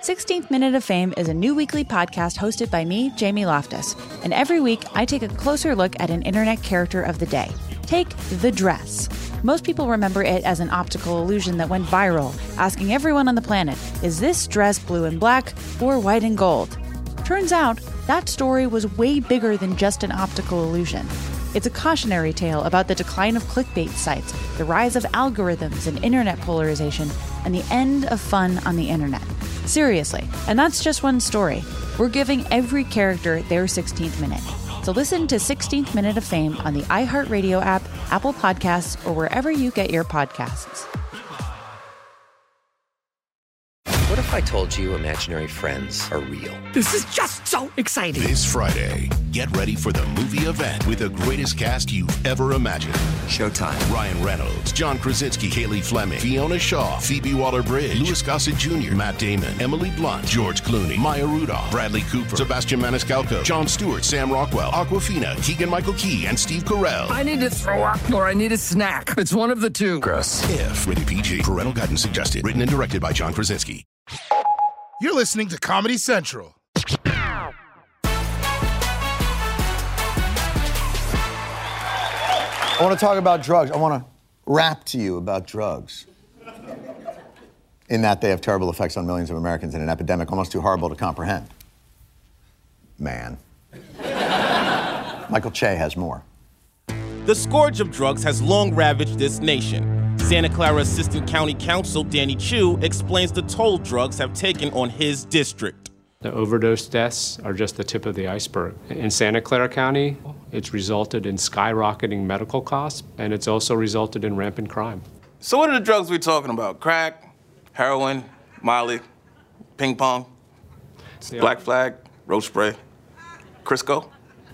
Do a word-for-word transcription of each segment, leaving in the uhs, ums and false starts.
sixteenth Minute of Fame is a new weekly podcast hosted by me, Jamie Loftus. And every week, I take a closer look at an internet character of the day. Take the dress. Most people remember it as an optical illusion that went viral, asking everyone on the planet, is this dress blue and black or white and gold? Turns out, that story was way bigger than just an optical illusion. It's a cautionary tale about the decline of clickbait sites, the rise of algorithms and internet polarization, and the end of fun on the internet. Seriously, and that's just one story. We're giving every character their sixteenth minute. So listen to sixteenth Minute of Fame on the iHeartRadio app, Apple Podcasts, or wherever you get your podcasts. What if I told you imaginary friends are real? This is just so exciting. This Friday, get ready for the movie event with the greatest cast you've ever imagined. Showtime. Ryan Reynolds, John Krasinski, Kaylee Fleming, Fiona Shaw, Phoebe Waller-Bridge, Louis Gossett Junior, Matt Damon, Emily Blunt, George Clooney, Maya Rudolph, Bradley Cooper, Sebastian Maniscalco, Jon Stewart, Sam Rockwell, Awkwafina, Keegan-Michael Key, and Steve Carell. I need to throw up or I need a snack. It's one of the two. Gross. If. Rated P G. Parental guidance suggested. Written and directed by John Krasinski. You're listening to Comedy Central. I want to talk about drugs. I want to rap to you about drugs. In that they have terrible effects on millions of Americans in an epidemic almost too horrible to comprehend. Man. Michael Che has more. The scourge of drugs has long ravaged this nation. Santa Clara Assistant County Counsel Danny Chu explains the toll drugs have taken on his district. The overdose deaths are just the tip of the iceberg. In Santa Clara County, it's resulted in skyrocketing medical costs, and it's also resulted in rampant crime. So what are the drugs we're talking about? Crack, heroin, Molly, ping pong, Yeah. Black Flag, roach spray, Crisco?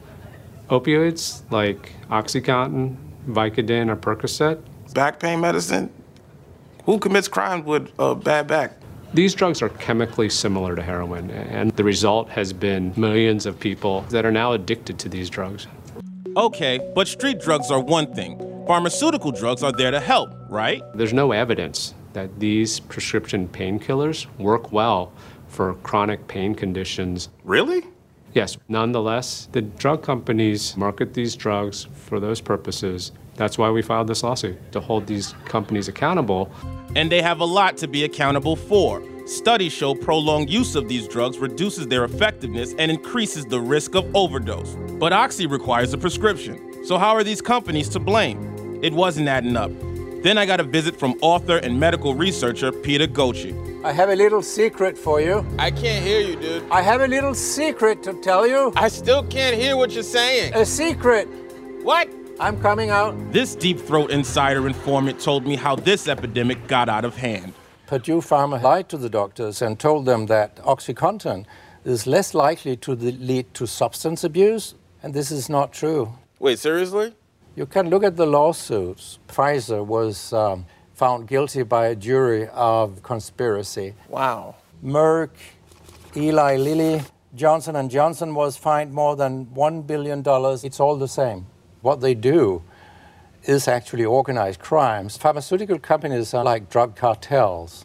Opioids like OxyContin, Vicodin, or Percocet. Back pain medicine? Who commits crimes with a bad back? These drugs are chemically similar to heroin, and the result has been millions of people that are now addicted to these drugs. Okay, but street drugs are one thing. Pharmaceutical drugs are there to help, right? There's no evidence that these prescription painkillers work well for chronic pain conditions. Really? Yes, nonetheless, the drug companies market these drugs for those purposes. That's why we filed this lawsuit, to hold these companies accountable. And they have a lot to be accountable for. Studies show prolonged use of these drugs reduces their effectiveness and increases the risk of overdose. But Oxy requires a prescription. So how are these companies to blame? It wasn't adding up. Then I got a visit from author and medical researcher Peter Ghoci. I have a little secret for you. I can't hear you, dude. I have a little secret to tell you. I still can't hear what you're saying. A secret. What? I'm coming out. This deep throat insider informant told me how this epidemic got out of hand. Purdue Pharma lied to the doctors and told them that OxyContin is less likely to lead to substance abuse, and this is not true. Wait, seriously? You can look at the lawsuits. Pfizer was um, found guilty by a jury of conspiracy. Wow. Merck, Eli Lilly, Johnson and Johnson was fined more than one billion dollars. It's all the same. What they do is actually organized crimes. Pharmaceutical companies are like drug cartels.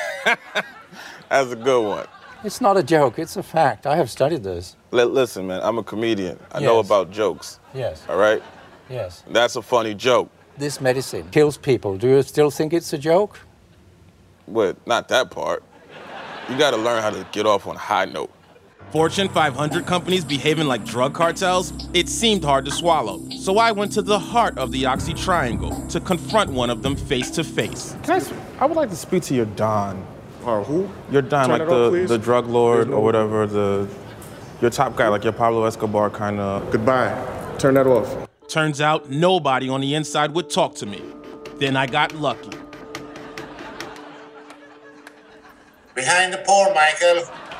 That's a good one. It's not a joke, it's a fact. I have studied this. L- listen, man, I'm a comedian. I Yes. know about jokes. Yes. All right? Yes. That's a funny joke. This medicine kills people. Do you still think it's a joke? But not that part. You gotta learn how to get off on a high note. Fortune five hundred companies behaving like drug cartels? It seemed hard to swallow. So I went to the heart of the Oxy Triangle to confront one of them face to face. Can I, s- I would like to speak to your Don. Or who? Your Don, Turn like it off, the, please. the drug lord no- or whatever, the your top guy, like your Pablo Escobar kind of. Goodbye. Turn that off. Turns out nobody on the inside would talk to me. Then I got lucky. Behind the pole, Michael.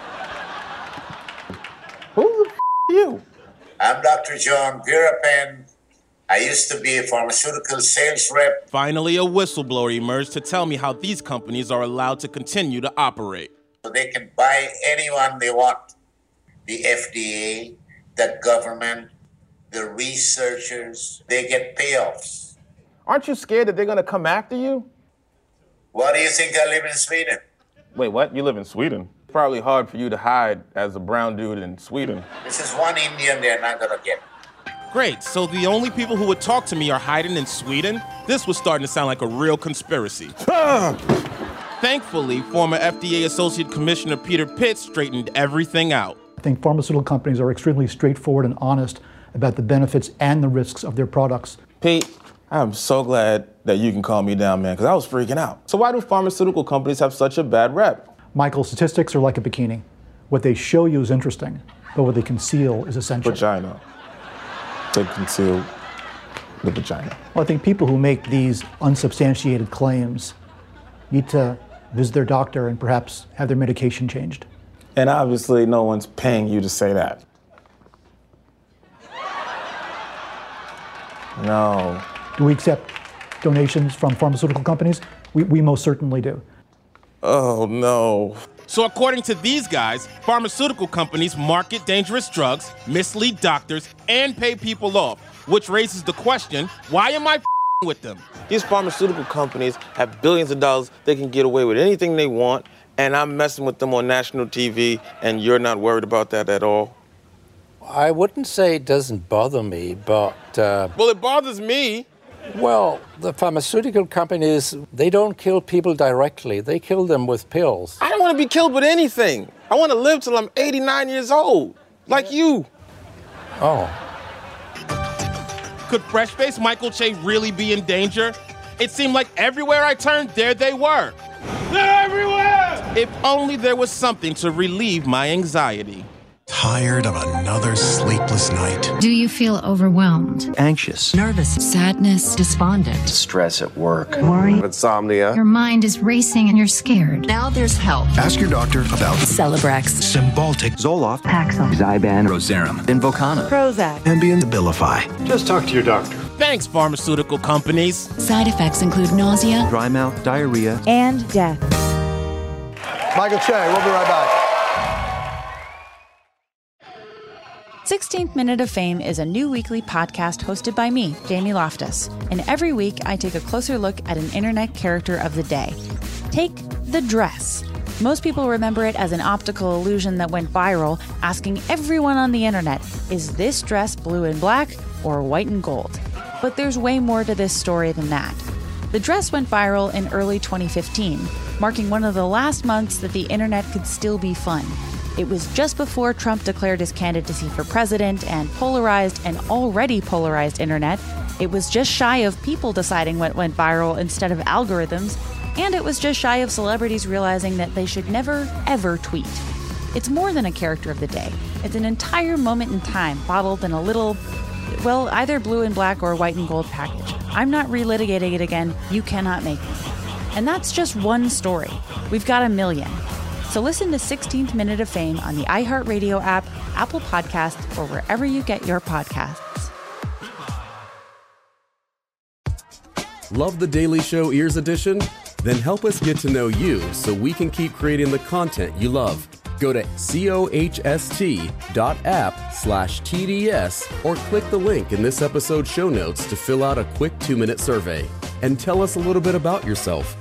Who the f- are you? I'm Doctor John Virapen. I used to be a pharmaceutical sales rep. Finally, a whistleblower emerged to tell me how these companies are allowed to continue to operate. So they can buy anyone they want. The F D A, the government, the researchers, they get payoffs. Aren't you scared that they're gonna come after you? Why do you think I live in Sweden? Wait, what? You live in Sweden? probably hard for you to hide as a brown dude in Sweden. This is one Indian they're not gonna get. Great, so the only people who would talk to me are hiding in Sweden? This was starting to sound like a real conspiracy. Thankfully, former F D A Associate Commissioner Peter Pitts straightened everything out. I think pharmaceutical companies are extremely straightforward and honest about the benefits and the risks of their products. Pete, I'm so glad that you can calm me down, man, because I was freaking out. So why do pharmaceutical companies have such a bad rep? Michael, statistics are like a bikini. What they show you is interesting, but what they conceal is essential. Vagina. They conceal the vagina. Well, I think people who make these unsubstantiated claims need to visit their doctor and perhaps have their medication changed. And obviously no one's paying you to say that. No. Do we accept donations from pharmaceutical companies? We, we most certainly do. Oh, no. So according to these guys, pharmaceutical companies market dangerous drugs, mislead doctors, and pay people off, which raises the question, why am I f***ing with them? These pharmaceutical companies have billions of dollars. They can get away with anything they want, and I'm messing with them on national T V, and you're not worried about that at all? I wouldn't say it doesn't bother me, but... Uh, well, it bothers me. Well, the pharmaceutical companies, they don't kill people directly. They kill them with pills. I don't want to be killed with anything. I want to live till I'm eighty-nine years old, like you. Oh. Could fresh-faced Michael Che really be in danger? It seemed like everywhere I turned, there they were. They're everywhere! If only there was something to relieve my anxiety. Tired of another sleepless night? Do you feel overwhelmed? Anxious? Nervous? Sadness? Despondent? Stress at work? Worry? Insomnia? Your mind is racing and you're scared. Now there's help. Ask your doctor about Celebrex, Cymbaltic, Zoloft, Paxil, Zyban, Rosarum, Invokana, Prozac, Ambien, Abilify. Just talk to your doctor. Thanks, pharmaceutical companies. Side effects include nausea, Dry mouth, diarrhea, and death. Michael Che, we'll be right back. sixteenth Minute of Fame is a new weekly podcast hosted by me, Jamie Loftus. And every week, I take a closer look at an internet character of the day. Take the dress. Most people remember it as an optical illusion that went viral, asking everyone on the internet, is this dress blue and black or white and gold? But there's way more to this story than that. The dress went viral in early twenty fifteen, marking one of the last months that the internet could still be fun. It was just before Trump declared his candidacy for president, and polarized and already polarized internet. It was just shy of people deciding what went viral instead of algorithms, and it was just shy of celebrities realizing that they should never, ever tweet. It's more than a character of the day. It's an entire moment in time bottled in a little, well, either blue and black or white and gold package. I'm not relitigating it again. You cannot make me. And that's just one story. We've got a million. So listen to sixteenth Minute of Fame on the iHeartRadio app, Apple Podcasts, or wherever you get your podcasts. Love the Daily Show Ears Edition? Then help us get to know you so we can keep creating the content you love. Go to cohst.app slash TDS or click the link in this episode's show notes to fill out a quick two-minute survey. And tell us a little bit about yourself.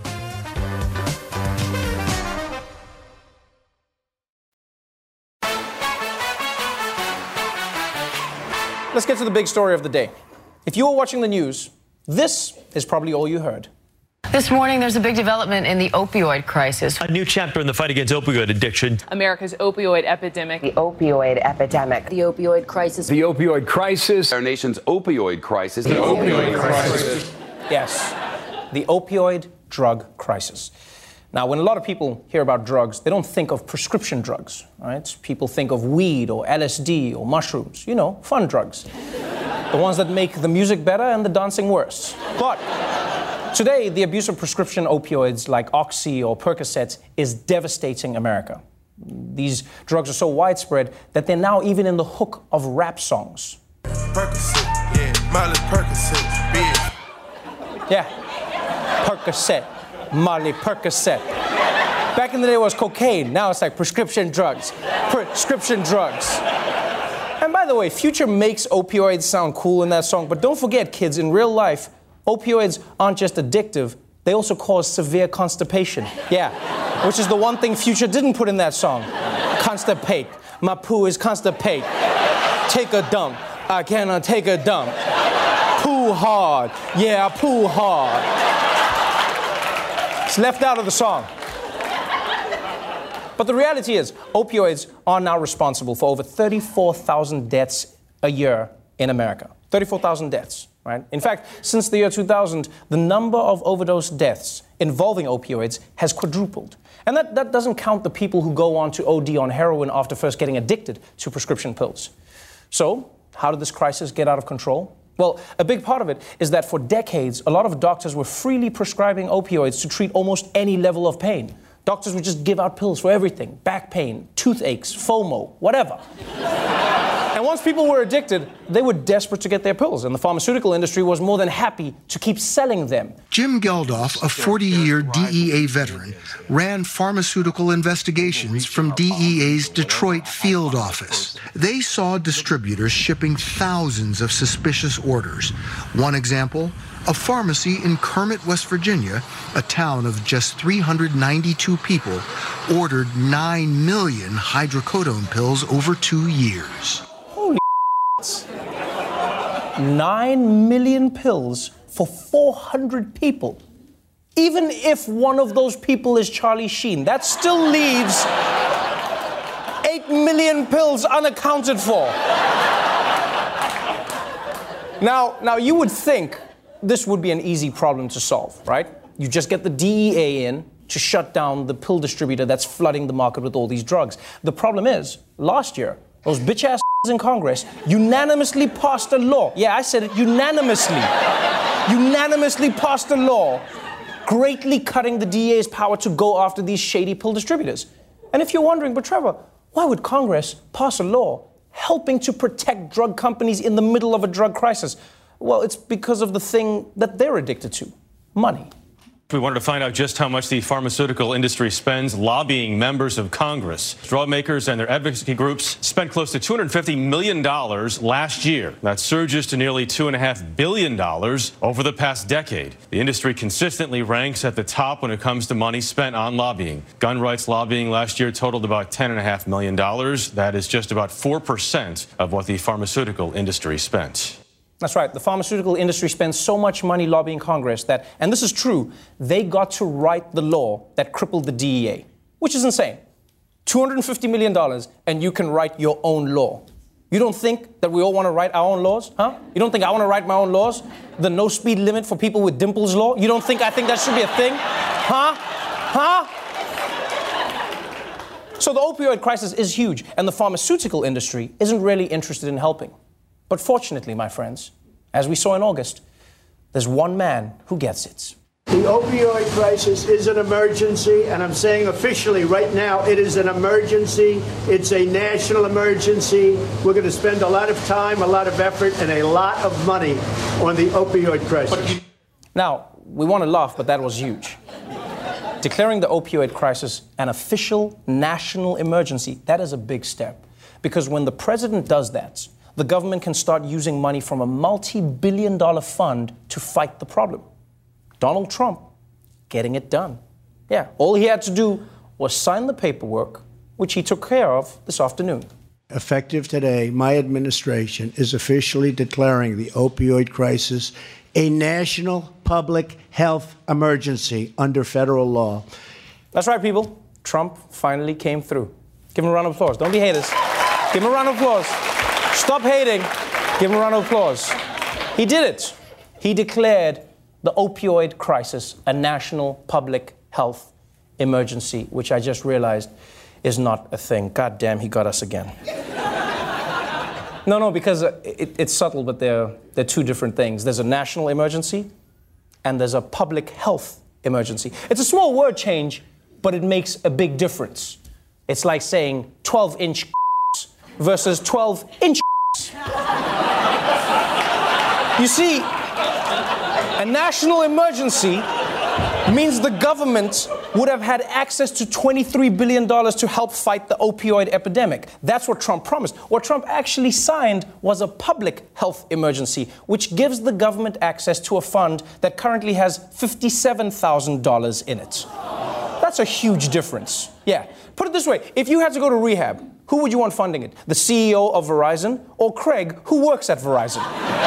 Let's get to the big story of the day. If you were watching the news, this is probably all you heard. This morning, there's a big development in the opioid crisis. A new chapter in the fight against opioid addiction. America's opioid epidemic. The opioid epidemic. The opioid crisis. The opioid crisis. Our nation's opioid crisis. The opioid crisis. Yes, the opioid drug crisis. Now, when a lot of people hear about drugs, they don't think of prescription drugs, right? People think of weed or L S D or mushrooms, you know, fun drugs. The ones that make the music better and the dancing worse. But today, the abuse of prescription opioids like Oxy or Percocet is devastating America. These drugs are so widespread that they're now even in the hook of rap songs. Percocet, yeah, Miley Percocet, bitch. Yeah, Percocet. Molly Percocet. Back in the day it was cocaine. Now it's like prescription drugs. Prescription drugs. And by the way, Future makes opioids sound cool in that song, but don't forget, kids, in real life, opioids aren't just addictive, they also cause severe constipation. Yeah, which is the one thing Future didn't put in that song. Constipate. My poo is constipate. Take a dump. I cannot take a dump. Poo hard. Yeah, I poo hard. It's left out of the song. But the reality is, opioids are now responsible for over thirty-four thousand deaths a year in America. thirty-four thousand deaths, right? In fact, since the year two thousand, the number of overdose deaths involving opioids has quadrupled. And that, that doesn't count the people who go on to O D on heroin after first getting addicted to prescription pills. So, how did this crisis get out of control? Well, a big part of it is that for decades, a lot of doctors were freely prescribing opioids to treat almost any level of pain. Doctors would just give out pills for everything. Back pain, toothaches, FOMO, whatever. And once people were addicted, they were desperate to get their pills, and the pharmaceutical industry was more than happy to keep selling them. Jim Geldof, a forty-year D E A veteran, ran pharmaceutical investigations from D E A's Detroit field office. They saw distributors shipping thousands of suspicious orders. One example, a pharmacy in Kermit, West Virginia, a town of just three hundred ninety-two people, ordered nine million hydrocodone pills over two years. Holy Nine million pills for four hundred people. Even if one of those people is Charlie Sheen, that still leaves eight million pills unaccounted for. Now, now you would think this would be an easy problem to solve, right? You just get the D E A in to shut down the pill distributor that's flooding the market with all these drugs. The problem is, last year, those bitch-ass in Congress unanimously passed a law. Yeah, I said it, unanimously. unanimously passed a law greatly cutting the D E A's power to go after these shady pill distributors. And if you're wondering, but Trevor, why would Congress pass a law helping to protect drug companies in the middle of a drug crisis? Well, it's because of the thing that they're addicted to, money. We wanted to find out just how much the pharmaceutical industry spends lobbying members of Congress. Drug makers and their advocacy groups spent close to two hundred fifty million dollars last year. That surges to nearly two point five billion dollars over the past decade. The industry consistently ranks at the top when it comes to money spent on lobbying. Gun rights lobbying last year totaled about ten point five million dollars. That is just about four percent of what the pharmaceutical industry spent. That's right. The pharmaceutical industry spends so much money lobbying Congress that, and this is true, they got to write the law that crippled the D E A, which is insane. two hundred fifty million dollars and you can write your own law. You don't think that we all want to write our own laws, huh? You don't think I want to write my own laws? The no speed limit for people with dimples law? You don't think I think that should be a thing? Huh? Huh? So the opioid crisis is huge, and the pharmaceutical industry isn't really interested in helping. But fortunately, my friends, as we saw in August, there's one man who gets it. The opioid crisis is an emergency, and I'm saying officially right now it is an emergency. It's a national emergency. We're going to spend a lot of time, a lot of effort, and a lot of money on the opioid crisis. Now, we want to laugh, but that was huge. Declaring the opioid crisis an official national emergency, that is a big step. Because when the president does that, the government can start using money from a multi-billion dollar fund to fight the problem. Donald Trump getting it done. Yeah, all he had to do was sign the paperwork, which he took care of this afternoon. Effective today, my administration is officially declaring the opioid crisis a national public health emergency under federal law. That's right, people. Trump finally came through. Give him a round of applause. Don't be haters. Give him a round of applause. Stop hating. Give him a round of applause. He did it. He declared the opioid crisis a national public health emergency, which I just realized is not a thing. God damn, he got us again. No, no, because it, it's subtle, but they're, they're two different things. There's a national emergency, and there's a public health emergency. It's a small word change, but it makes a big difference. It's like saying twelve inch versus twelve inch. You see, a national emergency means the government would have had access to twenty-three billion dollars to help fight the opioid epidemic. That's what Trump promised. What Trump actually signed was a public health emergency, which gives the government access to a fund that currently has fifty-seven thousand dollars in it. That's That's a huge difference. Yeah. Put it this way. If you had to go to rehab, who would you want funding it? The C E O of Verizon or Craig, who works at Verizon?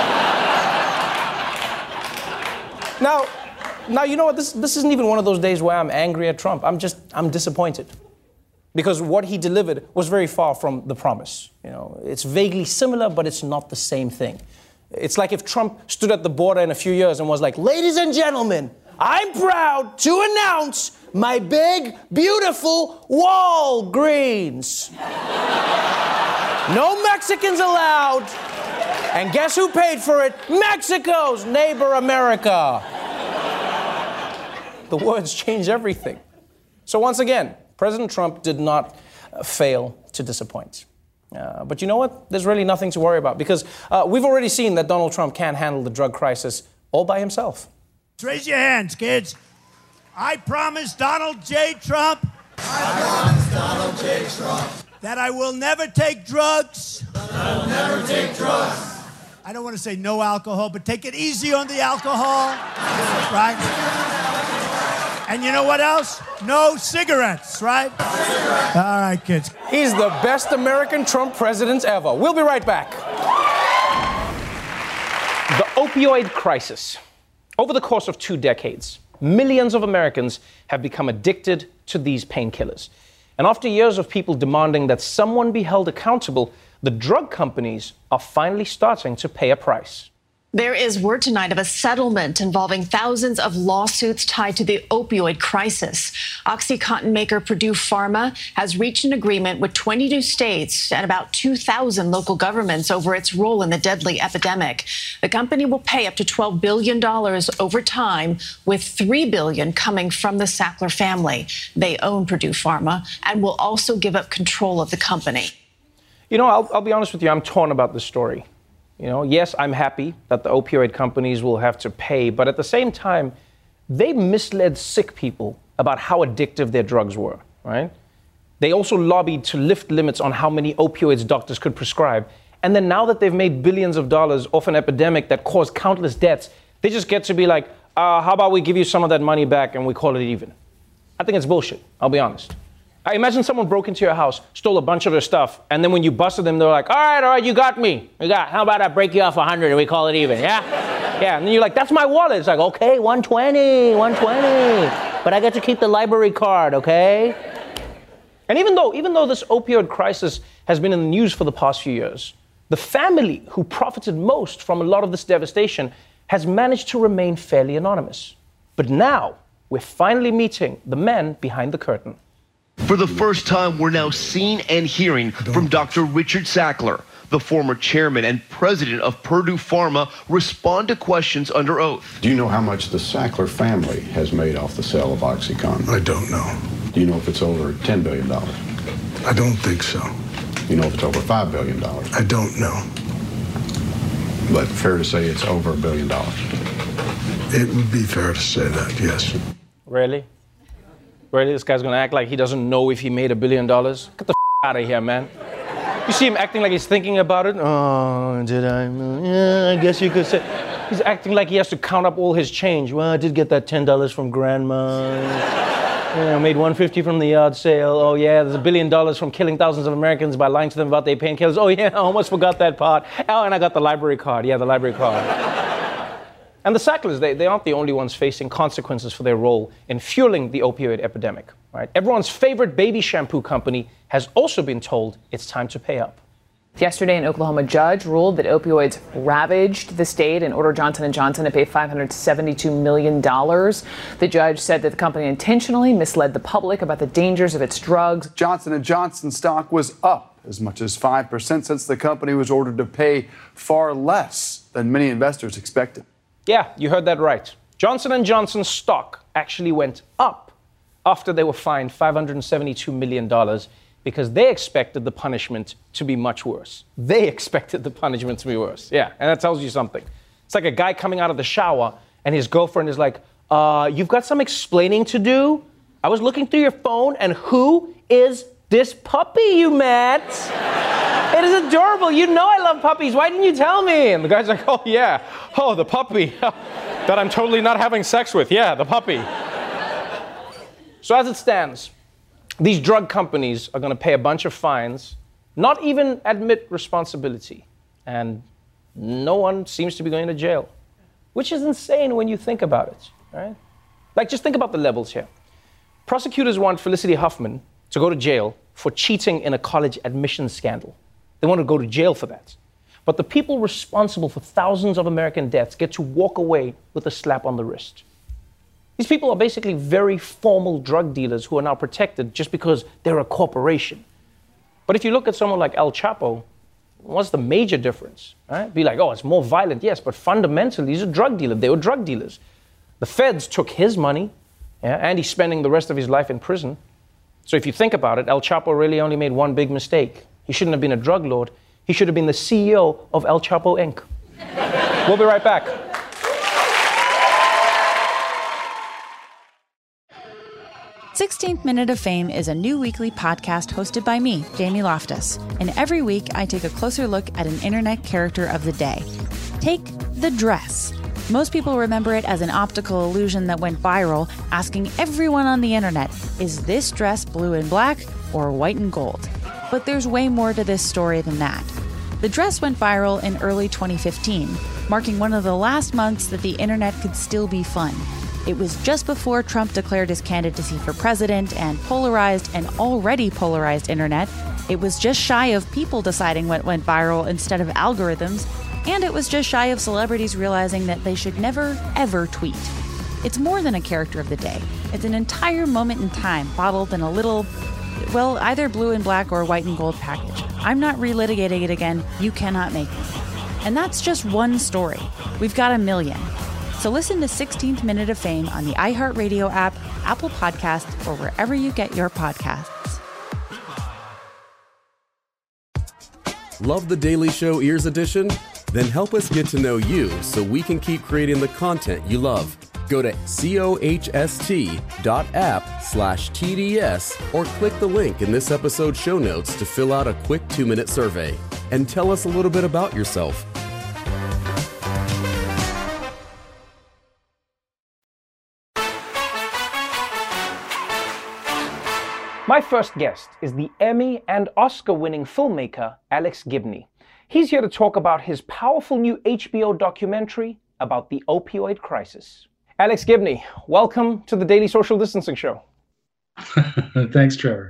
now, now, you know what? This, this isn't even one of those days where I'm angry at Trump. I'm just, I'm disappointed. Because what he delivered was very far from the promise. You know, it's vaguely similar, but it's not the same thing. It's like if Trump stood at the border in a few years and was like, ladies and gentlemen, I'm proud to announce my big, beautiful Walgreens. No Mexicans allowed. And guess who paid for it? Mexico's neighbor America. The words change everything. So once again, President Trump did not uh, fail to disappoint. Uh, but you know what? There's really nothing to worry about because uh, we've already seen that Donald Trump can't handle the drug crisis all by himself. Raise your hands, kids. I promise Donald J. Trump. I promise Donald J. Trump. That I will never take drugs. That I will never take drugs. I don't want to say no alcohol, but take it easy on the alcohol. Right? And you know what else? No cigarettes, right? Cigarettes. All right, kids. He's the best American Trump president ever. We'll be right back. The opioid crisis. Over the course of two decades, millions of Americans have become addicted to these painkillers. And after years of people demanding that someone be held accountable, the drug companies are finally starting to pay a price. There is word tonight of a settlement involving thousands of lawsuits tied to the opioid crisis. OxyContin maker Purdue Pharma has reached an agreement with twenty-two states and about two thousand local governments over its role in the deadly epidemic. The company will pay up to twelve billion dollars over time, with three billion dollars coming from the Sackler family. They own Purdue Pharma and will also give up control of the company. You know, I'll, I'll be honest with you, I'm torn about this story. You know, yes, I'm happy that the opioid companies will have to pay, but at the same time, they misled sick people about how addictive their drugs were, right? They also lobbied to lift limits on how many opioids doctors could prescribe. And then now that they've made billions of dollars off an epidemic that caused countless deaths, they just get to be like, uh, how about we give you some of that money back and we call it even? I think it's bullshit, I'll be honest. I imagine someone broke into your house, stole a bunch of their stuff, and then when you busted them, they're like, all right, all right, you got me. You got, how about I break you off a hundred and we call it even, yeah? Yeah, and then you're like, that's my wallet. It's like, okay, one twenty, one twenty. But I get to keep the library card, okay? And even though, even though this opioid crisis has been in the news for the past few years, the family who profited most from a lot of this devastation has managed to remain fairly anonymous. But now, we're finally meeting the men behind the curtain. For the first time, we're now seeing and hearing from Doctor Richard Sackler, the former chairman and president of Purdue Pharma, respond to questions under oath. Do you know how much the Sackler family has made off the sale of OxyContin? I don't know. Do you know if it's over ten billion dollars? I don't think so. You know if it's over five billion dollars? I don't know. But fair to say it's over a billion dollars? It would be fair to say that, yes. Really? Really? This guy's gonna act like he doesn't know if he made a billion dollars? Get the f out of here, man. You see him acting like he's thinking about it? Oh, did I? Yeah, I guess you could say. He's acting like he has to count up all his change. Well, I did get that ten dollars from grandma. Yeah, I made one hundred fifty from the yard sale. Oh, yeah, there's a billion dollars from killing thousands of Americans by lying to them about their painkillers. Oh, yeah, I almost forgot that part. Oh, and I got the library card. Yeah, the library card. And the Sacklers, they, they aren't the only ones facing consequences for their role in fueling the opioid epidemic, right? Everyone's favorite baby shampoo company has also been told it's time to pay up. Yesterday, an Oklahoma judge ruled that opioids ravaged the state and ordered Johnson and Johnson to pay five hundred seventy-two million dollars. The judge said that the company intentionally misled the public about the dangers of its drugs. Johnson and Johnson stock was up as much as five percent since the company was ordered to pay far less than many investors expected. Yeah, you heard that right. Johnson and Johnson's stock actually went up after they were fined five hundred seventy-two million dollars because they expected the punishment to be much worse. They expected the punishment to be worse. Yeah, and that tells you something. It's like a guy coming out of the shower and his girlfriend is like, uh, you've got some explaining to do? I was looking through your phone and who is this puppy you met? It is adorable. You know I love puppies. Why didn't you tell me? And the guy's like, oh, yeah. Oh, the puppy that I'm totally not having sex with. Yeah, the puppy. So as it stands, these drug companies are going to pay a bunch of fines, not even admit responsibility, and no one seems to be going to jail, which is insane when you think about it, right? Like, just think about the levels here. Prosecutors want Felicity Huffman to go to jail for cheating in a college admissions scandal. They want to go to jail for that. But the people responsible for thousands of American deaths get to walk away with a slap on the wrist. These people are basically very formal drug dealers who are now protected just because they're a corporation. But if you look at someone like El Chapo, what's the major difference? Right? Be like, oh, it's more violent, yes, but fundamentally, he's a drug dealer. They were drug dealers. The feds took his money, yeah, and he's spending the rest of his life in prison. So if you think about it, El Chapo really only made one big mistake. He shouldn't have been a drug lord. He should have been the C E O of El Chapo Incorporated. We'll be right back. sixteenth Minute of Fame is a new weekly podcast hosted by me, Jamie Loftus. And every week, I take a closer look at an internet character of the day. Take the dress. Most people remember it as an optical illusion that went viral, asking everyone on the internet, is this dress blue and black or white and gold? But there's way more to this story than that. The dress went viral in early twenty fifteen, marking one of the last months that the internet could still be fun. It was just before Trump declared his candidacy for president and polarized an already polarized internet. It was just shy of people deciding what went viral instead of algorithms. And it was just shy of celebrities realizing that they should never, ever tweet. It's more than a character of the day. It's an entire moment in time bottled in a little, well, either blue and black or white and gold package. I'm not relitigating it again. You cannot make me. And that's just one story. We've got a million. So listen to sixteenth Minute of Fame on the iHeartRadio app, Apple Podcasts, or wherever you get your podcasts. Love the Daily Show Ears Edition? Then help us get to know you so we can keep creating the content you love. Go to cohst.app slash TDS or click the link in this episode's show notes to fill out a quick two-minute survey. And tell us a little bit about yourself. My first guest is the Emmy and Oscar-winning filmmaker, Alex Gibney. He's here to talk about his powerful new H B O documentary about the opioid crisis. Alex Gibney, welcome to the Daily Social Distancing Show. Thanks, Trevor.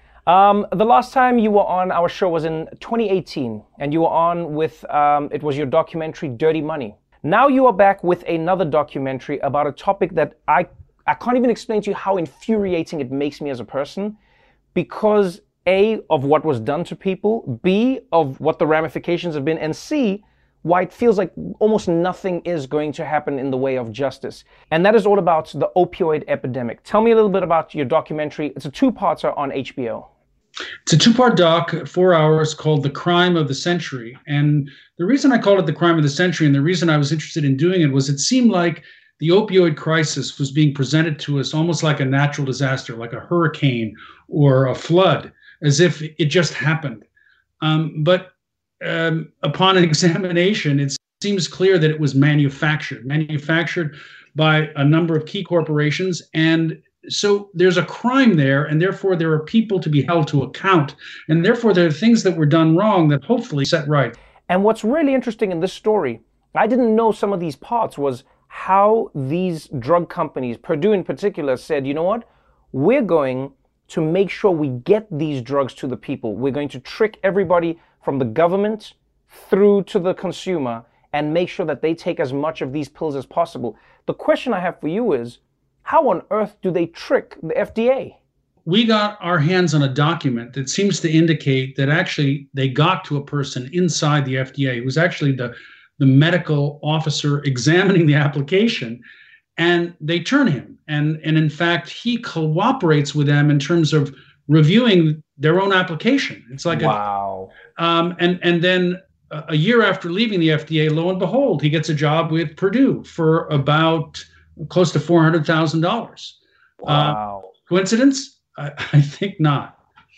Um, the last time you were on our show was in twenty eighteen, and you were on with, um, it was your documentary, Dirty Money. Now you are back with another documentary about a topic that I, I can't even explain to you how infuriating it makes me as a person, because A, of what was done to people, B, of what the ramifications have been, and C, why it feels like almost nothing is going to happen in the way of justice. And that is all about the opioid epidemic. Tell me a little bit about your documentary. It's a two-parter on H B O. It's a two-part doc, four hours, called The Crime of the Century. And the reason I called it The Crime of the Century, and the reason I was interested in doing it, was it seemed like the opioid crisis was being presented to us almost like a natural disaster, like a hurricane or a flood, as if it just happened. Um, but um, upon examination, it seems clear that it was manufactured, manufactured by a number of key corporations. And so there's a crime there, and therefore there are people to be held to account. And therefore there are things that were done wrong that hopefully set right. And what's really interesting in this story, I didn't know some of these parts, was how these drug companies, Purdue in particular, said, you know what, we're going to make sure we get these drugs to the people. We're going to trick everybody from the government through to the consumer and make sure that they take as much of these pills as possible. The question I have for you is, how on earth do they trick the F D A? We got our hands on a document that seems to indicate that actually they got to a person inside the F D A. It was actually the, the medical officer examining the application, and they turn him. And, and in fact, he cooperates with them in terms of reviewing their own application. It's like wow. A, um, and, and then a year after leaving the F D A, lo and behold, he gets a job with Purdue for about close to four hundred thousand dollars. Wow. Uh, coincidence? I, I think not.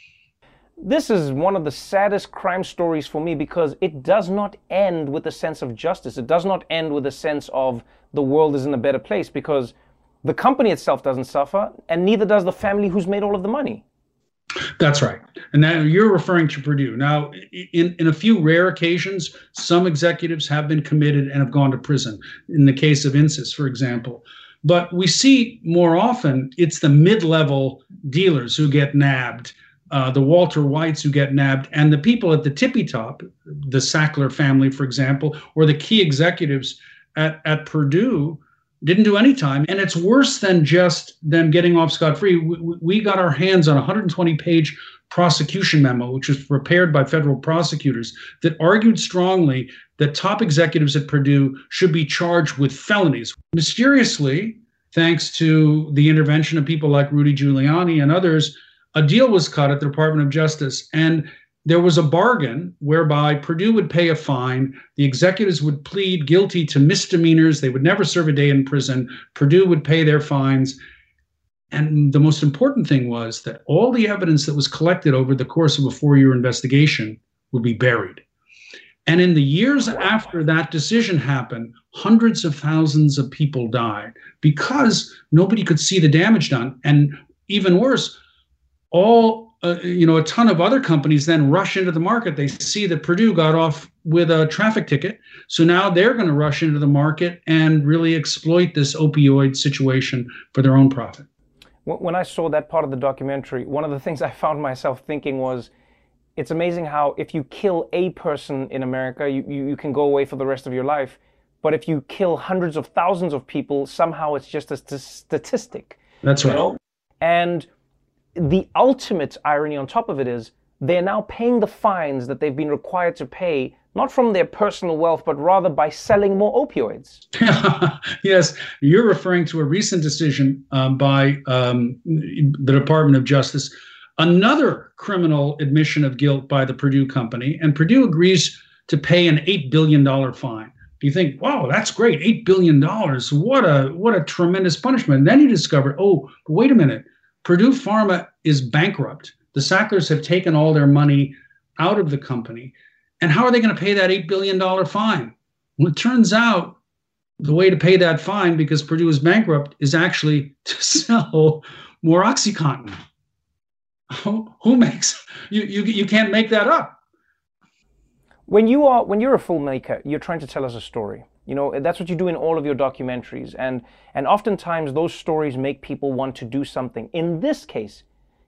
This is one of the saddest crime stories for me because it does not end with a sense of justice. It does not end with a sense of the world is in a better place, because The company itself doesn't suffer, and neither does the family who's made all of the money. That's right. And now you're referring to Purdue. Now, in, in a few rare occasions, some executives have been committed and have gone to prison. In the case of Insys, for example. But we see more often it's the mid-level dealers who get nabbed, uh, the Walter Whites who get nabbed, and the people at the tippy top, the Sackler family, for example, or the key executives at, at Purdue, didn't do any time. And it's worse than just them getting off scot-free. We, we got our hands on a one hundred twenty page prosecution memo, which was prepared by federal prosecutors, that argued strongly that top executives at Purdue should be charged with felonies. Mysteriously, thanks to the intervention of people like Rudy Giuliani and others, a deal was cut at the Department of Justice, and there was a bargain whereby Purdue would pay a fine. The executives would plead guilty to misdemeanors. They would never serve a day in prison. Purdue would pay their fines. And the most important thing was that all the evidence that was collected over the course of a four-year investigation would be buried. And in the years after that decision happened, hundreds of thousands of people died because nobody could see the damage done. And even worse, all Uh, you know, a ton of other companies then rush into the market. They see that Purdue got off with a traffic ticket. So now they're going to rush into the market and really exploit this opioid situation for their own profit. When I saw that part of the documentary, one of the things I found myself thinking was, it's amazing how if you kill a person in America, you, you, you can go away for the rest of your life. But if you kill hundreds of thousands of people, somehow it's just a st- statistic. That's right. You know? And the ultimate irony on top of it is they're now paying the fines that they've been required to pay, not from their personal wealth, but rather by selling more opioids. Yes, you're referring to a recent decision um, by um, the Department of Justice, another criminal admission of guilt by the Purdue company, and Purdue agrees to pay an eight billion dollars fine. You think, wow, that's great, eight billion dollars. What a, what a tremendous punishment. And then you discover, oh, wait a minute. Purdue Pharma is bankrupt. The Sacklers have taken all their money out of the company. And how are they going to pay that eight billion dollars fine? Well, it turns out the way to pay that fine, because Purdue is bankrupt, is actually to sell more OxyContin. Who, who makes, you, you, you can't make that up. When you are, when you're a filmmaker, you're trying to tell us a story. You know, that's what you do in all of your documentaries. And and oftentimes those stories make people want to do something. In this case,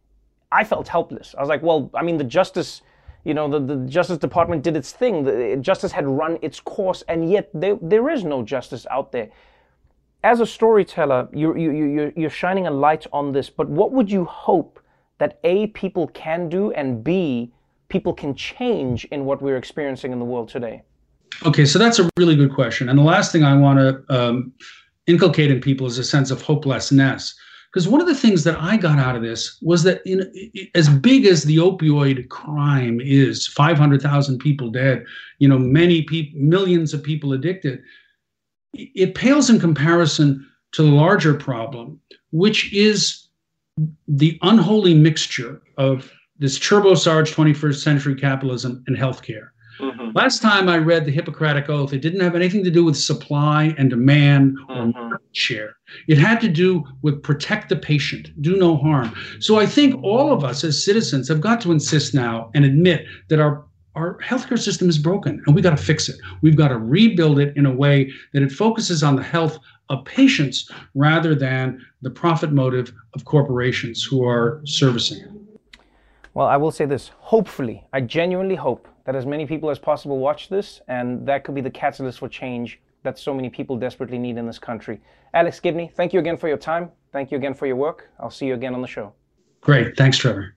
I felt helpless. I was like, well, I mean, the Justice, you know, the, the Justice Department did its thing. The justice had run its course, and yet there, there is no justice out there. As a storyteller, you're, you, you, you're shining a light on this, but what would you hope that A, people can do, and B, people can change in what we're experiencing in the world today? Okay, so that's a really good question. And the last thing I want to um, inculcate in people is a sense of hopelessness. Because one of the things that I got out of this was that in, as big as the opioid crime is, five hundred thousand people dead, you know, many people, millions of people addicted, it pales in comparison to the larger problem, which is the unholy mixture of this turbocharged twenty-first century capitalism and healthcare. Mm-hmm. Last time I read the Hippocratic Oath, it didn't have anything to do with supply and demand or mm-hmm. market share. It had to do with protect the patient, do no harm. So I think all of us as citizens have got to insist now and admit that our, our healthcare system is broken and we got to fix it. We've got to rebuild it in a way that it focuses on the health of patients rather than the profit motive of corporations who are servicing it. Well, I will say this, hopefully, I genuinely hope that as many people as possible watch this, and that could be the catalyst for change that so many people desperately need in this country. Alex Gibney, thank you again for your time. Thank you again for your work. I'll see you again on the show. Great. Thanks, Trevor.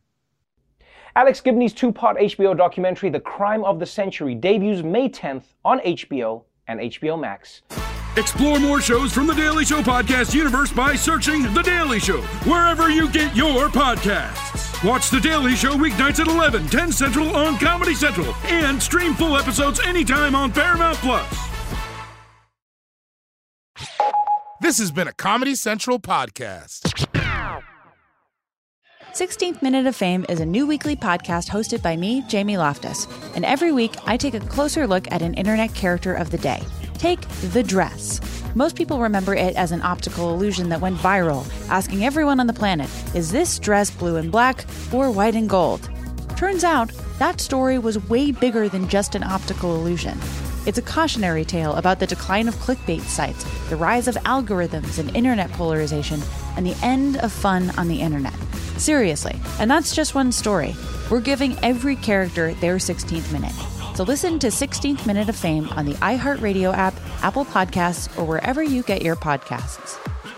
Alex Gibney's two-part H B O documentary, The Crime of the Century, debuts May tenth on H B O and H B O Max. Explore more shows from The Daily Show podcast universe by searching The Daily Show wherever you get your podcasts. Watch The Daily Show weeknights at eleven, ten Central on Comedy Central, and stream full episodes anytime on Paramount Plus. This has been a Comedy Central podcast. sixteenth Minute of Fame is a new weekly podcast hosted by me, Jamie Loftus. And every week, I take a closer look at an internet character of the day. Take The Dress. Most people remember it as an optical illusion that went viral, asking everyone on the planet, is this dress blue and black or white and gold? Turns out, that story was way bigger than just an optical illusion. It's a cautionary tale about the decline of clickbait sites, the rise of algorithms and internet polarization, and the end of fun on the internet. Seriously, and that's just one story. We're giving every character their sixteenth minute. So listen to sixteenth Minute of Fame on the iHeartRadio app, Apple Podcasts, or wherever you get your podcasts.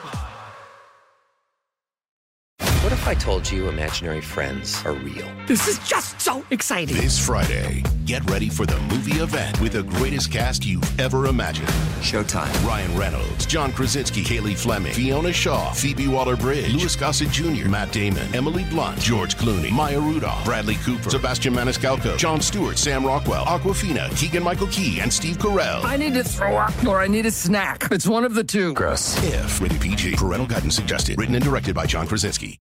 What if I told you imaginary friends are real? This is just so exciting. This Friday, get ready for the movie event with the greatest cast you've ever imagined. Showtime. Ryan Reynolds, John Krasinski, Kaylee Fleming, Fiona Shaw, Phoebe Waller-Bridge, Louis Gossett Junior, Matt Damon, Emily Blunt, George Clooney, Maya Rudolph, Bradley Cooper, Sebastian Maniscalco, Jon Stewart, Sam Rockwell, Awkwafina, Keegan-Michael Key, and Steve Carell. I need to throw up or I need a snack. It's one of the two. Gross. If. Rated P G. Parental guidance suggested. Written and directed by John Krasinski.